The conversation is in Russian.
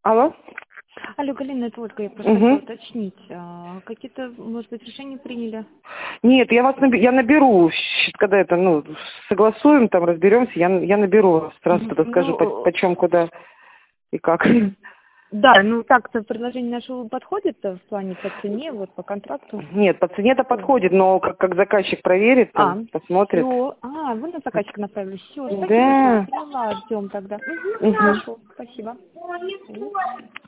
Алло? Алло, Галина, это Ольга, я просто хотела уточнить. Какие-то, может быть, решения приняли? Нет, я наберу, когда это, согласуем, там разберемся, я наберу вас, сразу тогда скажу, почем, куда и как. Да, так-то предложение наше подходит в плане по цене, вот по контракту? Нет, по цене-то подходит, но как заказчик проверит, там, посмотрит. Всё. Вы на заказчика направились. Все, спасибо, Да. поняла, ждем тогда. Угу. Хорошо, спасибо.